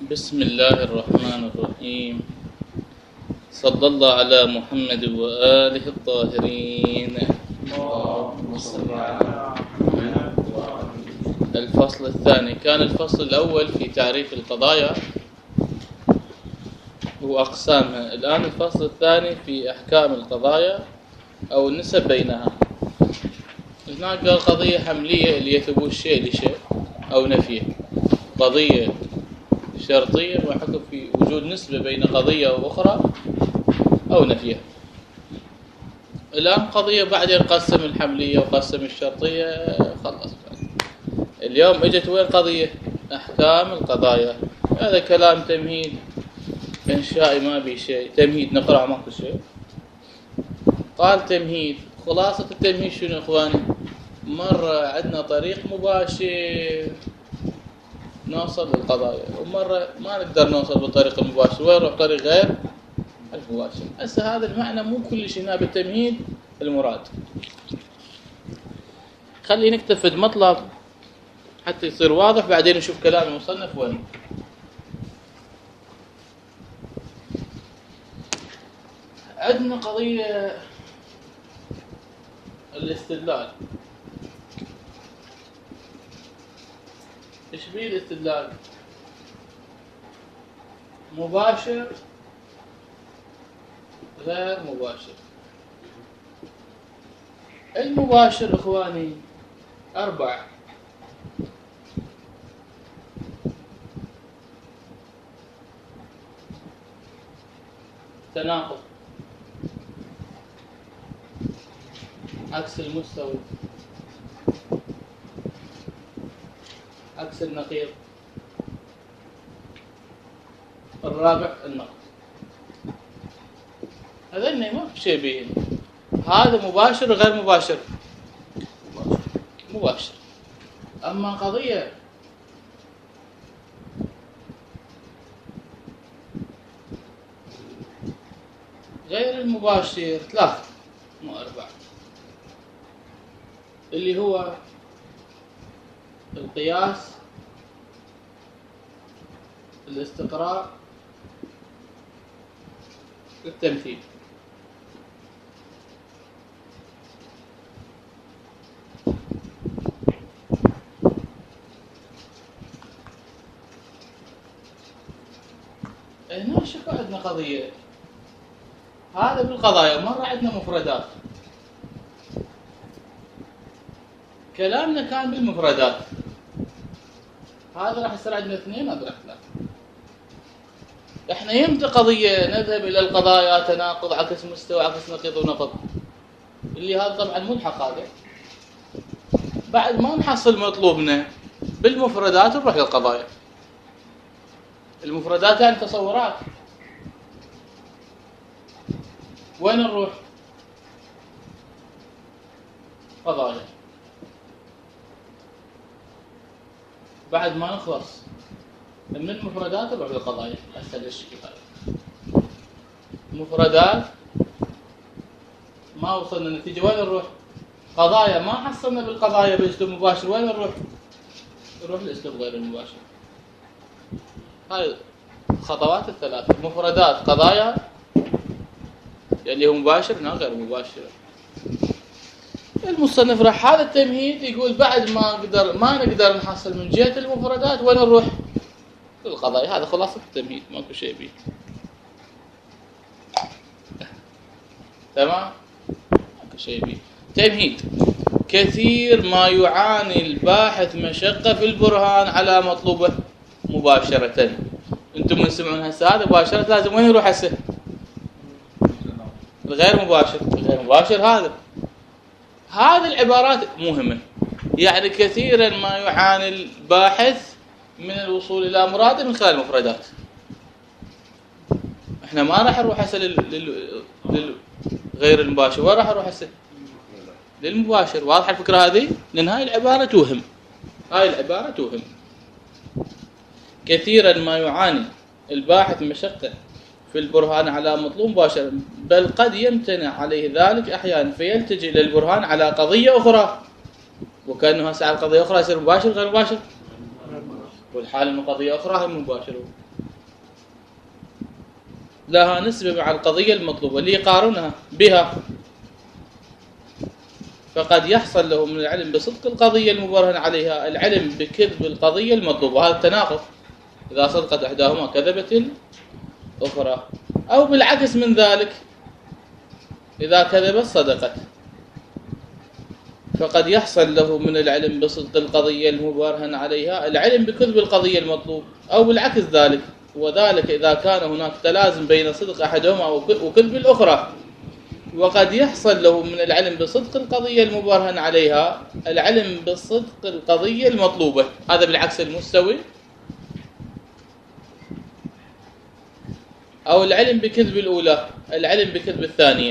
بسم الله الرحمن الرحيم. صلى الله على محمد وآله الطاهرين. اللهم صل على محمد وآله. الفصل الثاني. كان الفصل الأول في تعريف القضايا وأقسامها. الآن الفصل الثاني في أحكام القضايا أو النسب بينها. هناك قال قضية حملية اللي يثبت شيء لشيء أو نفيه، قضية شرطية وحكم في وجود نسبة بين قضية وأخرى أو نفيها. الآن قضية بعدين قسم الحملية وقسم الشرطية، خلص. اليوم اجت وين قضية أحكام القضايا. هذا كلام تمهيد إنشائي ما بي شيء، تمهيد نقرأ ماكو شيء. قال تمهيد، خلاصة التمهيد شنو إخواني؟ مرة عندنا طريق مباشر نوصل للقضايا، ومرة ما نقدر نوصل بالطريق المباشر، وين نروح طريق غير المباشر. هسه هذا المعنى مو كل شيء هنا بالتمهيد المراد. خلي نكتفي بمطلب حتى يصير واضح، بعدين نشوف كلام المصنف وين. عندنا قضية الاستدلال. ايش بيه الاستدلال؟ مباشر غير مباشر. المباشر اخواني 4: تناقض، عكس المستوي، عكس النقيض. الرابع النقد. هذين ما في شيء بين. هذا مباشر وغير مباشر. مباشر. أما قضية غير المباشر 3 مو 4، اللي هو القياس، الاستقراء، التمثيل. هنا شوفوا عندنا قضية، هذا بالقضايا. مرة عندنا مفردات، كلامنا كان بالمفردات. هذا راح يصير عندنا 2، هذا راح 3. احنا يمتى قضية نذهب الى القضايا تناقض، عكس مستوى، عكس نقيض ونقض، اللي هذا طبعا ملحق. هذا بعد ما نحصل مطلوبنا بالمفردات نروح للقضايا. المفردات يعني تصورات. وين نروح؟ قضايا. بعد ما نخلص من المفردات نروح للقضايا. هسه ليش هذا مفردات ما وصلنا النتيجة، وين نروح؟ قضايا. ما حصلنا بالقضايا باسلوب مباشر، وين نروح؟ نروح لاسلوب غير المباشر. هاي الخطوات ال3: مفردات، قضايا اللي هو مباشر، هنا غير مباشر. المصنف راح هذا التمهيد يقول بعد ما نقدر نحصل من جهة المفردات، وين نروح؟ للقضايا. هذا خلاصة التمهيد، ماكو شيء بيه. تمام؟ ماكو شيء بيه. تمهيد: كثير ما يعاني الباحث مشقة في البرهان على مطلوبه مباشرة. انتم من سمعون هسه هذا مباشرة، لازم وين يروح هسه؟ الغير مباشر. الغير مباشر هذه العبارات مهمة. يعني كثيرا ما يعاني الباحث من الوصول إلى مراده من خلال المفردات. احنا ما راح نروح هسه للغير المباشر، وين راح نروح هسه؟ للمباشر. واضحة الفكرة هذه؟ لأن هاي العبارة توهم. هاي العبارة توهم. كثيرا ما يعاني الباحث مشقة في البرهان على مطلوب مباشر، بل قد يمتنع عليه ذلك أحيانا، فيلتجئ إلى البرهان على قضية أخرى، وكأنه هسه على قضية أخرى يصير مباشر غير مباشر. والحال إنه قضية أخرى هي مباشرة. لها نسبة مع القضية المطلوبة ليقارنها بها، فقد يحصل له من العلم بصدق القضية المبرهن عليها العلم بكذب القضية المطلوبة. هذا التناقض، إذا صدقت إحداهما كذبت الأخرى، أو بالعكس من ذلك، إذا كذبت صدقت، فقد يحصل له من العلم بصدق القضية المبرهن عليها العلم بكذب القضية المطلوب، أو بالعكس ذلك، وذلك إذا كان هناك تلازم بين صدق أحدهما وكذب الأخرى. وقد يحصل له من العلم بصدق القضية المبرهن عليها العلم بصدق القضية المطلوبة، هذا بالعكس المستوي، أو العلم بكذب الأولى العلم بكذب الثانية.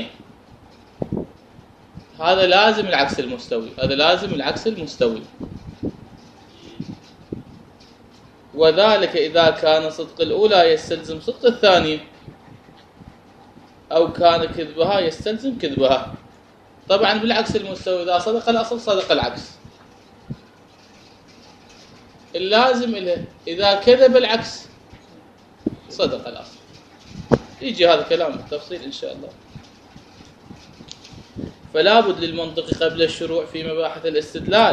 هذا لازم العكس المستوي، هذا لازم العكس المستوي. وذلك إذا كان صدق الأولى يستلزم صدق الثانية، أو كان كذبها يستلزم كذبها. طبعا بالعكس المستوي، إذا صدق الأصل صدق العكس. اللازم له إذا كذب العكس صدق الأصل. يجي هذا كلام بالتفصيل إن شاء الله. فلا بد للمنطق قبل الشروع في مباحث الاستدلال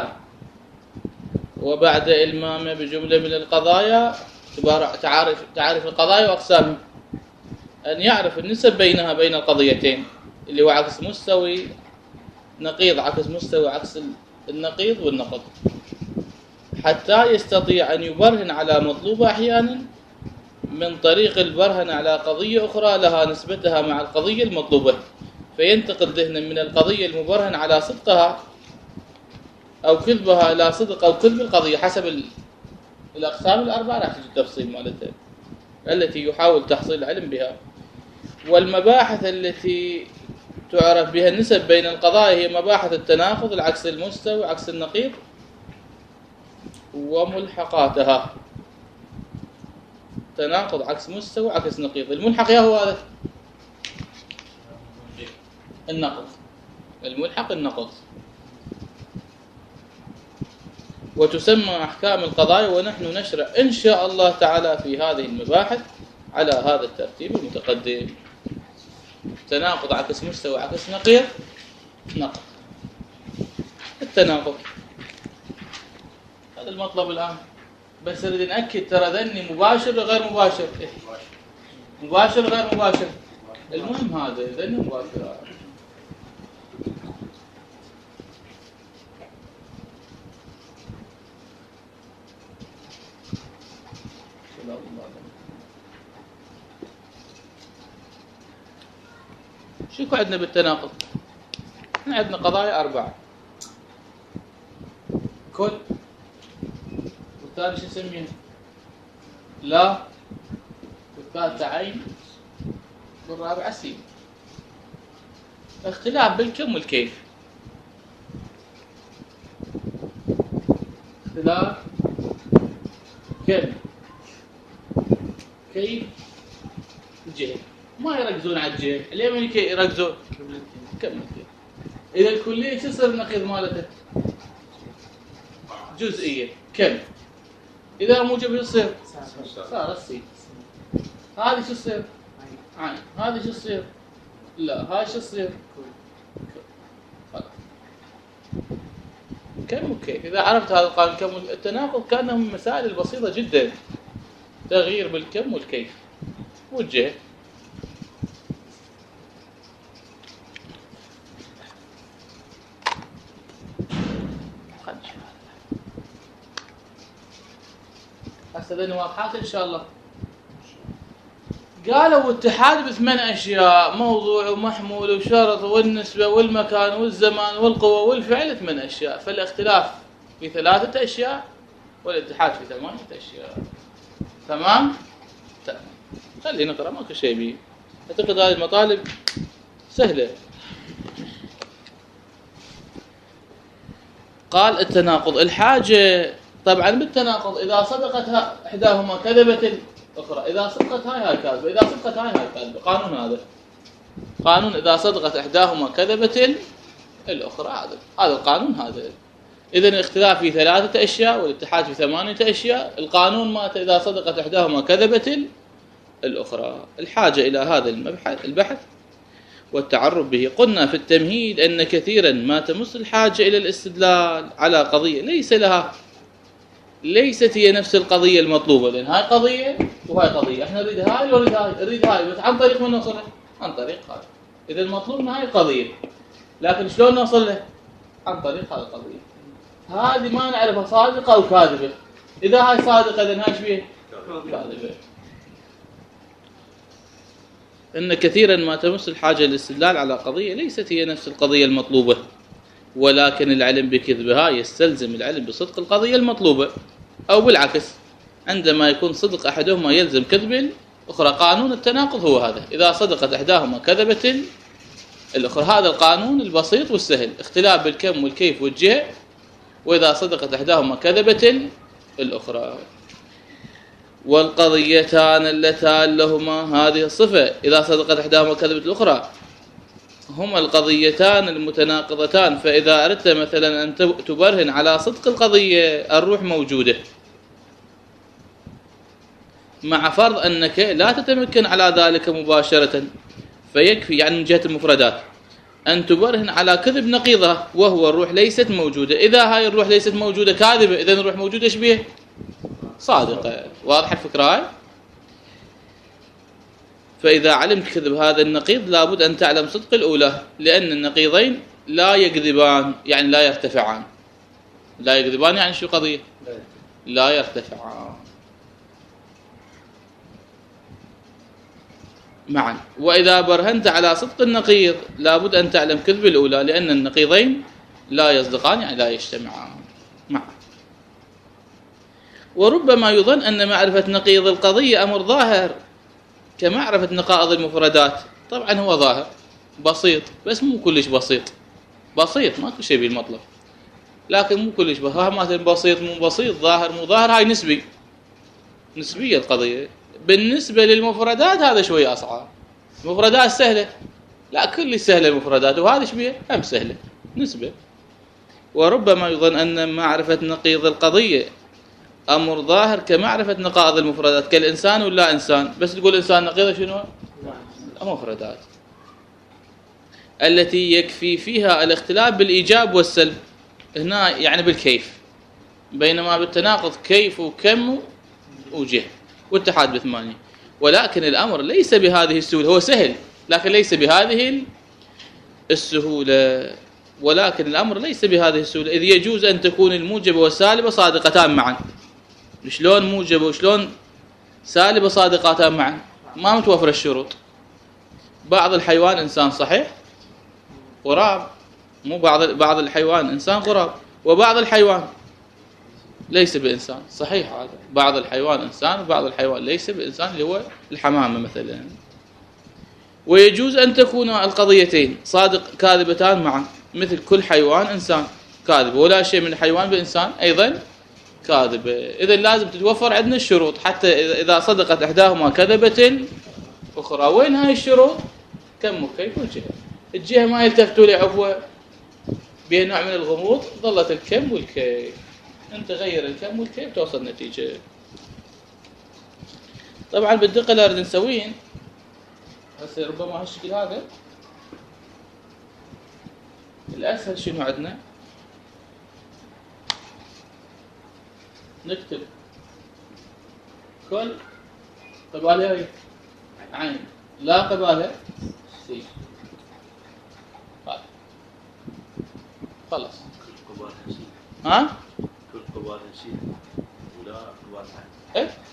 وبعد إلمامه بجملة من القضايا تعرف القضايا وأقسامها، أن يعرف النسب بينها بين القضيتين، اللي هو عكس مستوي نقيض، عكس مستوي عكس النقيض والنقض، حتى يستطيع أن يبرهن على مطلوبة أحيانا من طريق البرهن على قضية أخرى لها نسبتها مع القضية المطلوبة، فينتقل ذهنا من القضية المبرهن على صدقها أو كذبها إلى صدق أو كذب القضية، حسب الأقسام الأربعة راح تجي التفصيل مالتها التي يحاول تحصيل العلم بها. والمباحث التي تعرف بها النسب بين القضايا هي مباحث التناقض، العكس المستوي، عكس النقيض، وملحقاتها. تناقض، عكس مستوي، عكس نقيض. الملحق يا هو هذا النقض، الملحق النقض. وتسمى أحكام القضايا، ونحن نشرع إن شاء الله تعالى في هذه المباحث على هذا الترتيب المتقدم. تناقض، عكس مستوى، عكس نقيض، نقض. التناقض هذا المطلب الآن، بس نريد نأكد ترى ذني مباشر وغير مباشر، مباشر غير مباشر، المهم هذا ذني مباشر. شو عندنا بالتناقض؟ احنا عندنا قضايا 4، كل، والثاني شو نسميه؟ لا، والثالثة عين، والرابعة سين. اختلاف بالكم والكيف، اختلاف كم كيف جهة. ما يركزون على الجهة، اليمن يركزون كم الكيف. إذا الكلية شو يصير النقيض مالته؟ جزئية كم. إذا موجب يصير صار السين. هذه شو تصير؟ عين. هذه شو تصير؟ لا، هاي شو تصير؟ كم وكيف. إذا عرفت هذا القانون كم التناقض كأنه من المسائل البسيطة جدا، تغيير بالكم والكيف والجهة. هسه ذني واضحات إن شاء الله. قالوا اتحاد ب8 أشياء، موضوع ومحمول وشرط والنسبة والمكان والزمان والقوة والفعل، 8 أشياء. فالاختلاف في 3 أشياء والاتحاد في 8 أشياء. تمام؟ تمام. خلينا نقرأ، ماكو شيء بيه. أعتقد هذه المطالب سهلة. قال التناقض الحاجة. طبعا بالتناقض إذا صدقت إحداهما كذبت الأخرى، إذا صدقت هاي كاذبة، إذا صدقت هاي كاذبة. قانون هذا قانون، إذا صدقت إحداهما كذبت الأخرى، هذا القانون هذا. إذن الاختلاف في 3 أشياء والاتحاد في 8 أشياء. القانون مالته إذا صدقت إحداهما كذبت الأخرى. الحاجة إلى هذا البحث والتعرف به. قلنا في التمهيد أن كثيرا ما تمس الحاجة إلى الاستدلال على قضية ليست هي نفس القضية المطلوبة، لأن هاي قضية وهاي قضية، احنا نريد هاي نريد هاي، بس عن طريق من نوصلها؟ عن طريق هاي. إذا المطلوب من هاي قضية، لكن شلون نوصل له؟ عن طريق هاي القضية. هذه ما نعرفها صادقة أو كاذبة. إذا هاي صادقة إذن هاي شبيه كاذبة. إن كثيرا ما تمس الحاجة للاستدلال على قضية ليست هي نفس القضية المطلوبة، ولكن العلم بكذبها يستلزم العلم بصدق القضية المطلوبة، أو بالعكس، عندما يكون صدق أحدهما يلزم كذب الأخرى. قانون التناقض هو هذا، إذا صدقت إحداهما كذبت الأخرى. هذا القانون البسيط والسهل، اختلاف بالكم والكيف والجهة. وإذا صدقت إحداهما كذبت الأخرى. والقضيتان اللتان لهما هذه الصفة إذا صدقت إحداهما كذبت الأخرى هما القضيتان المتناقضتان. فإذا أردت مثلا أن تبرهن على صدق القضية الروح موجودة، مع فرض أنك لا تتمكن على ذلك مباشرة، فيكفي يعني من جهة المفردات أن تبرهن على كذب نقيضها، وهو الروح ليست موجودة. إذا هاي الروح ليست موجودة كاذبة، إذن الروح موجودة شبيه صادقة. واضح الفكرة هاي؟ فإذا علمت كذب هذا النقيض لابد أن تعلم صدق الأولى، لأن النقيضين لا يكذبان يعني لا يرتفعان. لا يكذبان يعني شو قضية؟ لا يرتفعان معا. وإذا برهنت على صدق النقيض لابد أن تعلم كذب الأولى، لأن النقيضين لا يصدقان يعني لا يجتمعان معا. وربما يظن أن معرفة نقيض القضية أمر ظاهر كمعرفة نقائض المفردات. طبعا هو ظاهر بسيط، بس مو كلش بسيط ما كل شيء بالمطلب، لكن مو كلش بسيط مو بسيط، ظاهر مو ظاهر، هاي نسبية القضية. بالنسبة للمفردات هذا شوي أصعب. المفردات سهلة، لا كل سهلة المفردات، وهذا شبيه هم سهلة نسبة. وربما يظن أن معرفة نقيض القضية أمر ظاهر كمعرفة نقائض المفردات، كالإنسان ولا إنسان، بس تقول إنسان نقيضة شنو؟ المفردات التي يكفي فيها الاختلاف بالإيجاب والسلب، هنا يعني بالكيف، بينما بالتناقض كيف وكم وجه واتحاد بثمانية. ولكن الأمر ليس بهذه السهولة، هو سهل لكن ليس بهذه السهولة. ولكن الأمر ليس بهذه السهولة، إذ يجوز أن تكون الموجبة والسالبة صادقتان معا. شلون موجبة وشلون سالبة صادقتان معا؟ ما متوفر الشروط. بعض الحيوان إنسان صحيح غراب، مو بعض الحيوان إنسان غراب، وبعض الحيوان ليس بإنسان صحيح. هذا بعض الحيوان إنسان وبعض الحيوان ليس بإنسان، اللي هو الحمامة مثلا. ويجوز أن تكون القضيتين صادق كاذبتان معا، مثل كل حيوان إنسان كاذب، ولا شيء من الحيوان بإنسان أيضا كاذبة. إذن لازم تتوفر عندنا الشروط حتى إذا صدقت إحداهما كذبت الأخرى. وين هاي الشروط؟ كم وكيف والجهة. الجهة ما يلتفتوا لعفوة بها نوع من الغموض، ظلت الكم والكيف. أنت غير الكم والكيف توصل نتيجة. طبعا بالدقة اللي أريد نسوين هسه ربما هالشكل هذا الأسهل. شنو عندنا؟ نكتب كل قبالها عين لا قبالها سين. خلاص ها؟ كل قبالها سين ولا قبالها عين. ايه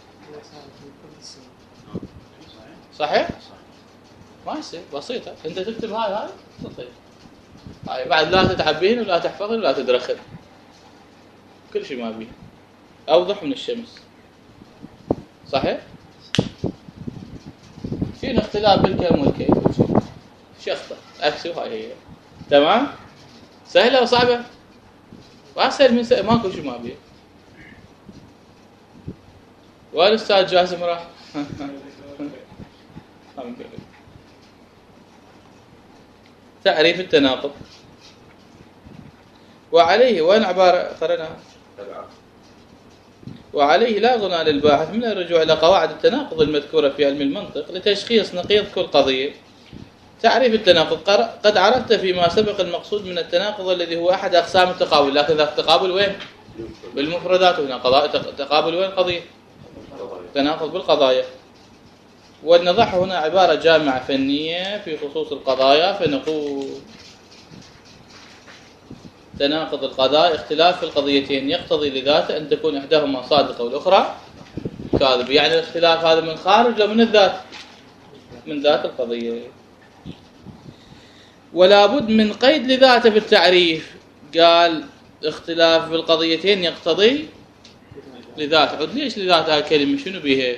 صحيح؟ ما يصير، بسيطة. انت تكتب هاي بسيطة. هاي بعد لا تتعبين ولا تحفظين ولا تدرخن، كل شيء ما بيه، أوضح من الشمس. صحيح؟ في اختلاف بالكم والكيف شخطة أكسو. هاي هي تمام. سهلة وصعبة؟ وأسهل من ماكو شيء ما بيه. والأستاذ جاسم راح تعريف التناقض. وعليه وين عبارة قرنها؟ وعليه لا غنى للباحث من الرجوع إلى قواعد التناقض المذكورة في علم المنطق لتشخيص نقيض كل قضية. تعريف التناقض: قد عرفت فيما سبق المقصود من التناقض الذي هو أحد أقسام التقابل، لكن ذاك التقابل وين؟ بالمفردات. هنا تقابل وين؟ قضية تناقض بالقضايا. ونضع هنا عبارة جامعة فنية في خصوص القضايا، فنقول: تناقض القضاء اختلاف في القضيتين يقتضي لذاته أن تكون إحداهما صادقة والأخرى كاذبة. يعني الاختلاف هذا من خارج لا من الذات، من ذات القضية. ولا بد من قيد لذاته في التعريف. قال اختلاف في القضيتين يقتضي لذاته. عد ليش لذاته كلمة شنو بيها؟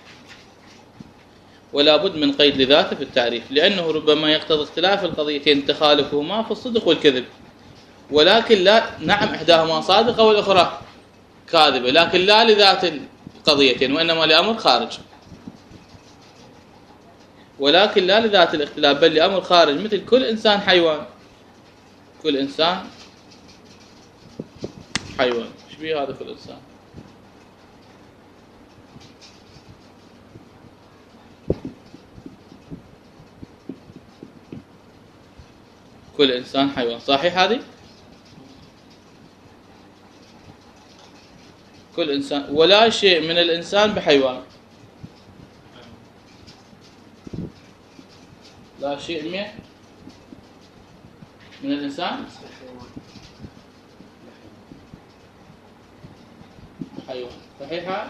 ولا بد من قيد لذاته في التعريف لأنه ربما يقتضي اختلاف القضيتين تخالفهما في الصدق والكذب، ولكن لا، نعم إحداهما صادقة والأخرى كاذبة، لكن لا لذات القضيتين وإنما لأمر خارج. ولكن لا لذات الاختلاف بل لأمر خارج، مثل كل إنسان حيوان. كل إنسان حيوان. ايش بيه هذا كل إنسان؟ كل إنسان حيوان، صحيح هذه؟ كل إنسان، ولا شيء من الإنسان بحيوان. لا شيء من الإنسان حيوان، صحيح؟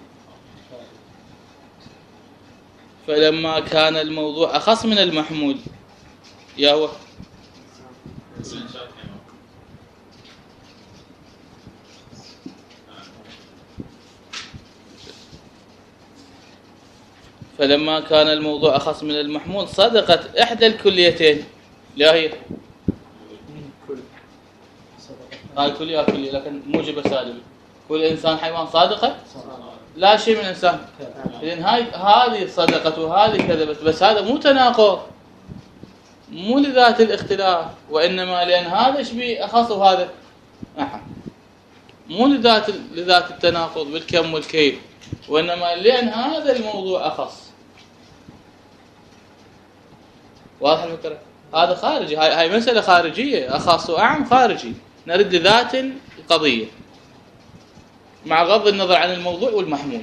فلما كان الموضوع أخص من المحمول يا هو فلما كان الموضوع أخص من المحمول صدقت إحدى الكليتين. لا هي هاي كلية كلية، لكن موجبة سالبة. كل إنسان حيوان صادقة، لا شيء من الإنسان. إذن هذه صدقت وهذه كذبت، بس هذا مو تناقض، مو لذات الاختلاف، وإنما لأن هذا شبيه أخص وهذا مو لذات التناقض بالكم والكيف، وإنما لأن هذا الموضوع أخص. واضح الفكرة؟ هذا خارجي، هاي مسألة خارجية، أخص وأعم خارجي، نرد لذات القضية مع غض النظر عن الموضوع والمحمول.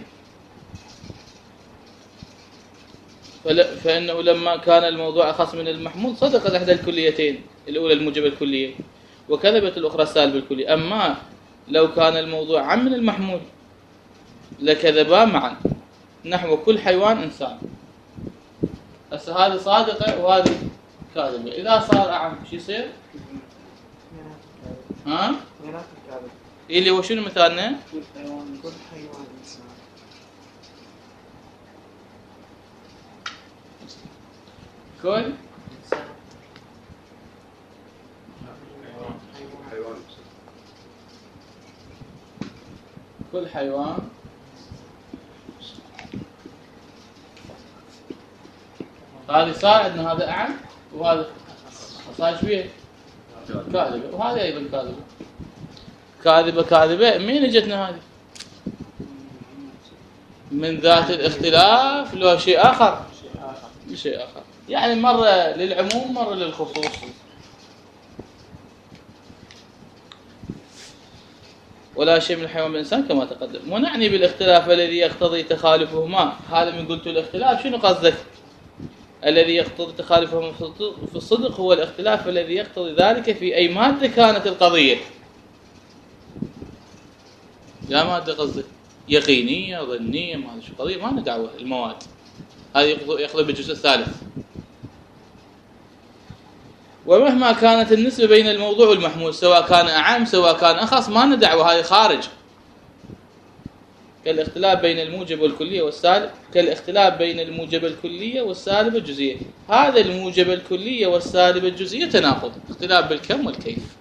فإنه لما كان الموضوع أخص من المحمول صدقت إحدى الكليتين، الأولى الموجبة الكلية وكذبت الأخرى السالبة الكلية. أما لو كان الموضوع عام من المحمول لكذبا معا، نحو كل حيوان إنسان. هسه هذه صادقة وهذه كاذبة، إذا صار أعم شو يصير؟ ها؟ اللي هو شنو مثالنا؟ كل حيوان إنسان. كل كل حيوان هذه صار عندنا هذا أعم وهذا صار شوية كاذبة، وهذا أيضا كاذبة. مين اجتنا هذه؟ من ذات الاختلاف لو شيء آخر، يعني مرة للعموم مرة للخصوص. ولا شيء من الحيوان بالإنسان كما تقدم. ونعني بالاختلاف الذي يقتضي تخالفهما. هذا من قلت الاختلاف شنو قصدك؟ الذي يقتضي تخالفهما في الصدق هو الاختلاف الذي يقتضي ذلك في أي مادة كانت القضية. لا مادة قصدك يقينية ظنية، ما هذا شو قضية، ما لنا دعوة. المواد هذه يقضي بالجزء الثالث. ومهما كانت النسبة بين الموضوع والمحمول، سواء كان أعم سواء كان أخص، ما لنا دعوة، هذه خارج. كالاختلاف بين الموجب والكلية والسالب، كالاختلاف بين الموجب الكلية والسالب الجزئية. هذا الموجب الكلية والسالب الجزئية تناقض، اختلاف بالكم والكيف.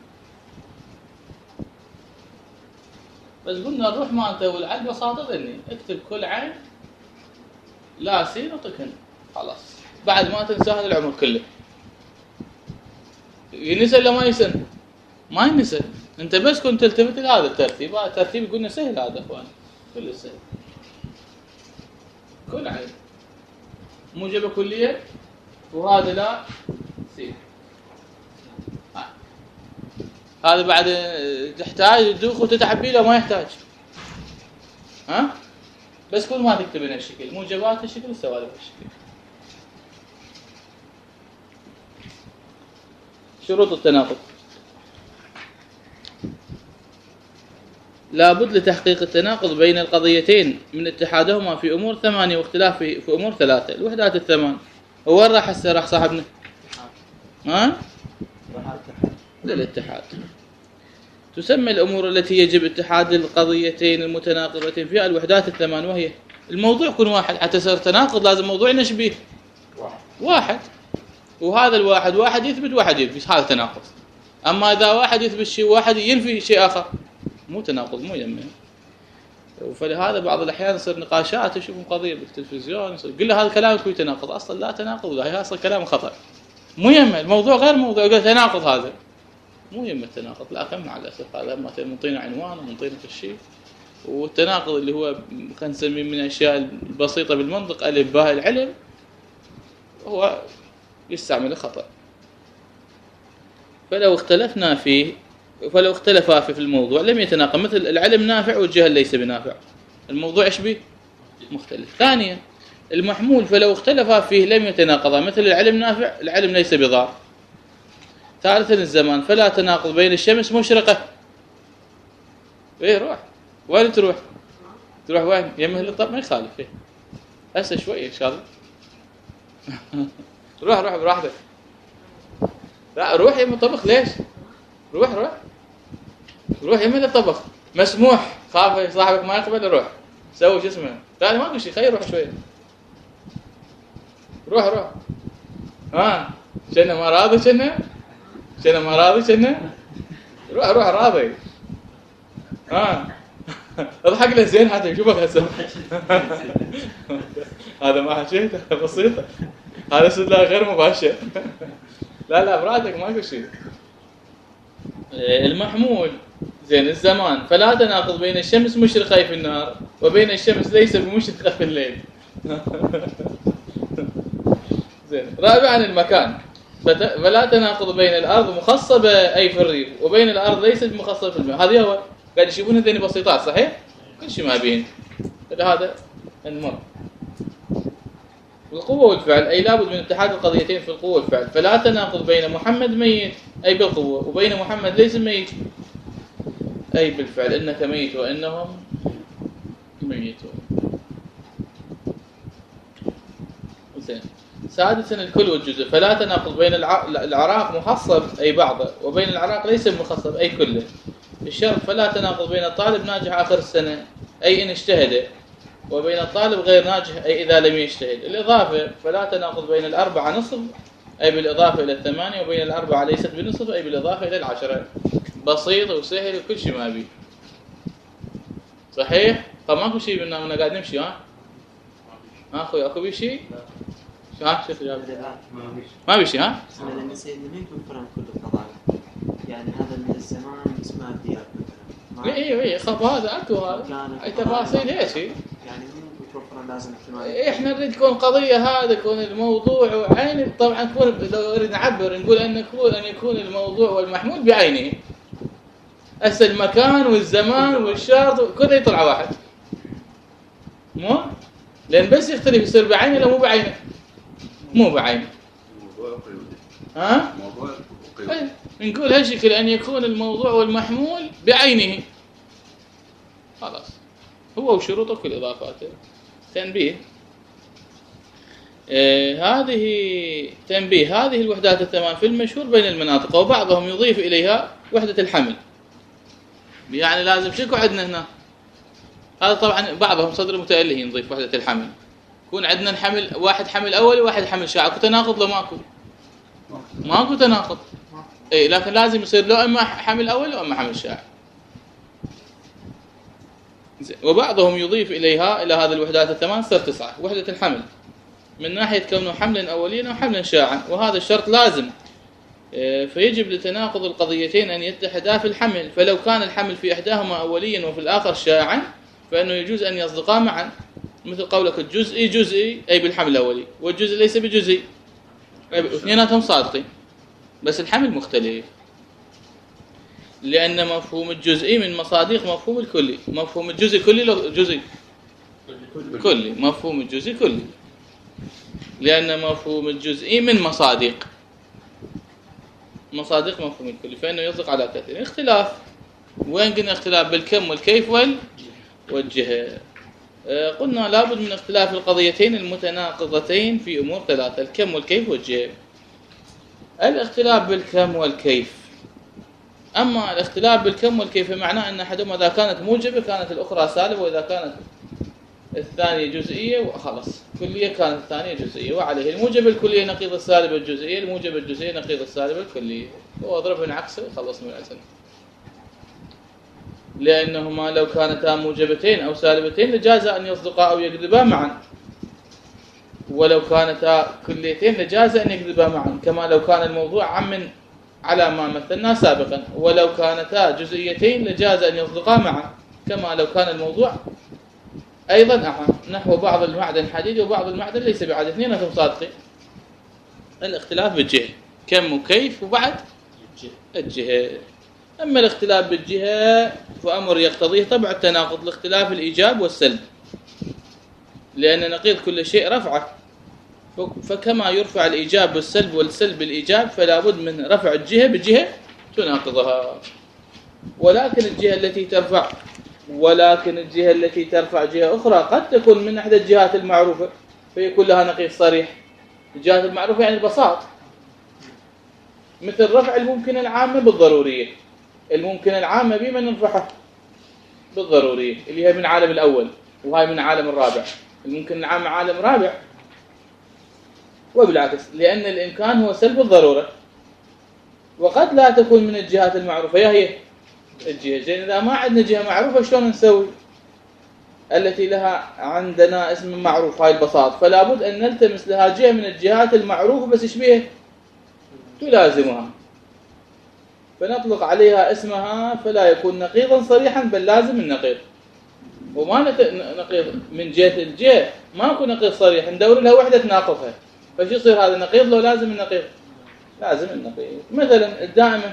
بس قلنا الروح مالته والعد بساطة ذني، اكتب كل عين لا سين وطكن، خلاص بعد ما تنسى هذا العمر كله. ينسى ولا ما ينسى؟ ما ينسى. انت بس كنت تلتفت لهذا الترتيب، هذا الترتيب قلنا سهل هذا اخوان. كل سالب كل عين موجبة كلية، وهذا لا سين. هذا بعد تحتاج تدوخ وتتعب بيه لو ما يحتاج. ها بس كل ما تكتب هنا الشكل موجبات الشكل وسوالف الشكل. شروط التناقض. لابد لتحقيق التناقض بين القضيتين من اتحادهما في أمور 8 واختلاف في أمور 3. الوحدات الثمان وين راح هسه راح صاحبنا؟ ها؟ للاتحاد. تسمى الأمور التي يجب اتحاد القضيتين المتناقضتين فيها الوحدات الثمان، وهي الموضوع يكون واحد. حتى يصير تناقض لازم موضوع نشبيه واحد، وهذا الواحد واحد يثبت واحد ينفي، هذا تناقض. أما إذا واحد يثبت شيء واحد ينفي شيء آخر مو تناقض، مو يمه. فلهذا بعض الأحيان يصير نقاشات يشوفون قضية بالتلفزيون يقول له هذا كلامك فيه تناقض، أصلا لا تناقض، هي أصلا كلام خطأ مو يمه، الموضوع غير موضوع، يقول تناقض هذا مو يمه التناقض. لكن مع الأسف هذا ما منطينا عنوان ومنطينا كل شيء. والتناقض اللي هو خلينا نسميه من الأشياء البسيطة بالمنطق ألف باء العلم هو يستعمل خطأ. فلو اختلفا في الموضوع لم يتناقض، مثل العلم نافع والجهل ليس بنافع، الموضوع ايش به؟ مختلف. ثانيا المحمول فلو اختلفا فيه لم يتناقضا، مثل العلم نافع العلم ليس بضار. ثالثا الزمان فلا تناقض بين الشمس مشرقة. ايه روح وين تروح وين يمه للطب ما يخالف فيه هسه شويه ان شاء الله. روح براحتك. لا روح يمه الطبخ ليش؟ روح يمه الطبخ مسموح. خاف صاحبك ما يقبل روح سوي شو اسمه ثاني ما في شيء خير روح شويه. روح شنو ما راضي شنو ما راضي روح راضي. اضحك له زين حتى يشوفك هسه. هذا ما حكيته بسيطه، هذا استدلال غير مباشر. لا براتك ماكو شيء. المحمول زين الزمان فلا تناقض بين الشمس مشرقة في النهار وبين الشمس ليس بمشرقة في الليل. زين. رابعا المكان فلا تناقض بين الأرض مخصبة أي في الريف وبين الأرض ليست مخصبة في الماء. هذه هو قاعد يشوفون هذين بسيطات صحيح كل شيء ما بين هذا المر. القوة والفعل أي لابد من اتحاد القضيتين في القوة والفعل. فلا تناقض بين محمد ميت أي بالقوة وبين محمد ليس ميت أي بالفعل، إنك ميت وإنهم ميتون. زين. سادسا الكل والجزء فلا تناقض بين العراق محصب أي بعضه وبين العراق ليس مخصب أي كله. الشرط فلا تناقض بين الطالب ناجح آخر السنة أي إن اجتهد وبين الطالب غير ناجح أي إذا لم يجتهد. الإضافة فلا تناقض بين الأربعة نصف أي بالإضافة إلى 8 وبين الأربعة ليست بنصف أي بالإضافة إلى 10. بسيط وسهل وكل شيء ما بيه صحيح. فماكو شيء من قاعد نمشي. أخوي أكو بي شيء شيخ جاب ما بي شيء لأن سيدنا ما يكون فرن كل القضايا، يعني هذا من الزمان اسمه الديار مثلا. إيه خب هذا أكو هذا أي تفاصيل هيك يعني مو توفر لازم احتمال. إحنا نريد تكون قضية هذا يكون الموضوع وعين طبعا تكون لو نريد نعبر نقول أن يكون الموضوع والمحمول بعينه. هسه المكان والزمان والشرط كله يطلع واحد مو لأن بس يختلف يصير بعينه لا مو بعينه. موضوع نقول هالشكل أن يكون الموضوع والمحمول بعينه خلاص هو وشروطه كل إضافاته. تنبيه هذه الوحدات الثمان في المشهور بين المناطق وبعضهم يضيف إليها وحدة الحمل. يعني لازم شكو عندنا هنا هذا طبعا بعضهم صدر متألهين نضيف وحدة الحمل. يكون عندنا الحمل واحد حمل أول وواحد حمل شاع. اكو تناقض لو ماكو تناقض اي لكن لازم يصير لو اما حمل اول او اما حمل شاع. وبعضهم يضيف اليها الى هذه الوحدات الثمان صار 9 وحدة الحمل من ناحية كونه حملا اوليا او حملا شاعا، وهذا الشرط لازم. فيجب لتناقض القضيتين ان يتحدا في الحمل، فلو كان الحمل في احداهما اوليا وفي الاخر شاعا فإنه يجوز أن يصدقا معا، مثل قولك الجزئي جزئي أي بالحمل الأولي، والجزء ليس بجزئي، اثنيناتهم صادقين بس الحمل مختلف، لأن مفهوم الجزئي من مصادق مفهوم الكلي. مفهوم الجزء كلي لو جزئي كلي، مفهوم الجزء كلي، لأن مفهوم الجزئي من مصادق مفهوم الكلي، فإنه يصدق على كثير. اختلاف وين قلنا؟ اختلاف بالكم والكيف والجهة. قلنا لابد من اختلاف القضيتين المتناقضتين في أمور ثلاثة: الكم والكيف والجهة. الاختلاف بالكم والكيف، أما الاختلاف بالكم والكيف معناه أن أحدهما إذا كانت موجبة كانت الأخرى سالبة، وإذا كانت الثانية جزئية وخلص كلية كانت الثانية جزئية، وعليه الموجب الكلية نقيض السالبة الجزئية، الموجب الجزئية نقيض السالبة الكلية، واضربهن عكسه خلص من الأسئلة. لأنهما لو كانتا موجبتين أو سالبتين لجاز أن يصدقا أو يكذبا معا، ولو كانتا كليتين لجاز أن يكذبا معا، كما لو كان الموضوع عم على ما مثلنا سابقا. ولو كانتا جزئيتين لجاز أن يصدقا معا، كما لو كان الموضوع أيضا أعم، نحو بعض المعدن حديد وبعض المعدن ليس بعد، اثنينهم صادقين. الاختلاف بالجهة كم وكيف، وبعد الجهة. أما الاختلاف بالجهة فأمر يقتضيه طبع التناقض، الاختلاف الإيجاب والسلب، لأن نقيض كل شيء رفعه، فكما يرفع الإيجاب والسلب والسلب بالإيجاب فلا بد من رفع الجهة بجهة تناقضها. ولكن الجهة التي ترفع جهة أخرى قد تكون من أحد الجهات المعروفة فيكون لها نقيض صريح. الجهات المعروفة يعني البساط، مثل رفع الممكن العامة بالضرورية. الممكن العامة بما نرفعها بالضرورية اللي هي من عالم الأول وهي من عالم الرابع. الممكن العام عالم رابع، وبالعكس لأن الإمكان هو سلب الضرورة، وقد لا تكون من الجهات المعروفة هي الجهة. زين إذا ما عندنا جهة معروفة شلون نسوي؟ التي لها عندنا اسم معروف هاي البساط، فلا بد أن نلتمس لها جهة من الجهات المعروفة بس شبيه تلازمها، فنطلق عليها اسمها، فلا يكون نقيضا صريحا بل لازم النقيض. وما نقيض من جهة الجهة ما يكون نقيض صريح، ندور لها وحدة تناقضها، فشو يصير هذا النقيض لو لازم النقيض؟ لازم النقيض. مثلا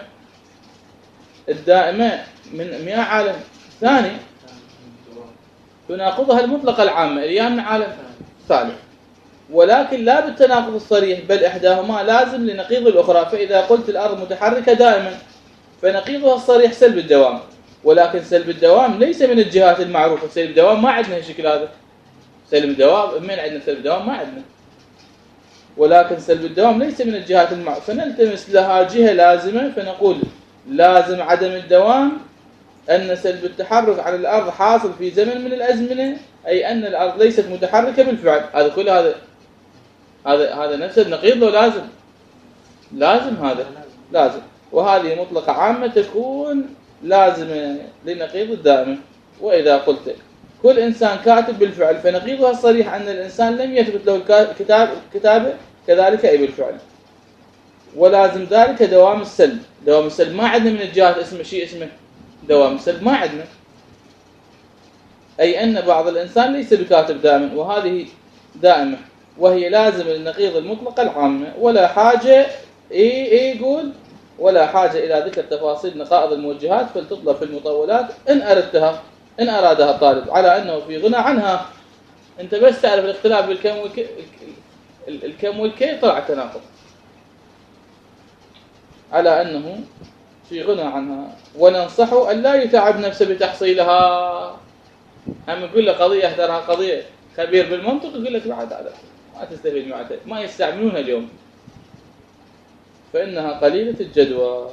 الدائمة من 100 عالم ثاني تناقضها المطلقة العامة اللي من عالم ثالث، ولكن لا بالتناقض الصريح بل إحداهما لازم لنقيض الأخرى. فإذا قلت الأرض متحركة دائما فنقيضها الصريح سلب الدوام، ولكن سلب الدوام ليس من الجهات المعروفة. سلب الدوام ما عندنا الشكل هذا، سلب الدوام من عندنا سلب الدوام ما عندنا، ولكن سلب الدوام ليس من الجهات المعروفة، فنلتمس لها جهة لازمة فنقول لازم عدم الدوام أن سلب التحرك على الأرض حاصل في زمن من الأزمنة، أي أن الأرض ليست متحركة بالفعل. هذا كل هذا نفس النقيض لو لازم هذا لازم. وهذه مطلقة عامة تكون لازمة لنقيض الدائمة. وإذا قلت كل إنسان كاتب بالفعل فنقيضها الصريح أن الإنسان لم يثبت له الكتابة كذلك أي بالفعل، ولازم ذلك دوام السلب. دوام السلب ما عندنا من الجهات اسمه دوام السلب ما عندنا، أي أن بعض الإنسان ليس بكاتب دائما، وهذه دائمة وهي لازم للنقيض المطلقة العامة. ولا حاجة يقول ولا حاجة إلى ذكر تفاصيل نقائض الموجهات فلتطلب في المطولات إن أرادها الطالب، على أنه في غنى عنها. أنت بس تعرف الاختلاف بالكم والكيف طلع تناقض، على أنه في غنى عنها. وننصحه أن لا يتعب نفسه بتحصيلها. هم يقول له قضية احذرها، قضية خبير بالمنطق يقول لك بعد هذا ما تستفيد معها، ما يستعملونها اليوم فإنها قليلة الجدوى.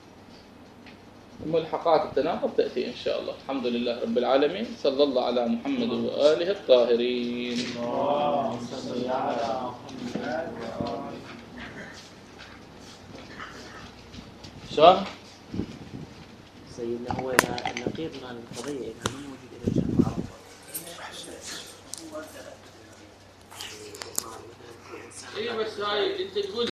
ملحقات التناقض تأتي إن شاء الله. الحمد لله رب العالمين، صلى الله على محمد وآله الطاهرين. شو؟ سيدنا هو إذا النقيض مع القضية إذا ما موجود إلى جهة معروفة. إيه بس هاي أنت تقول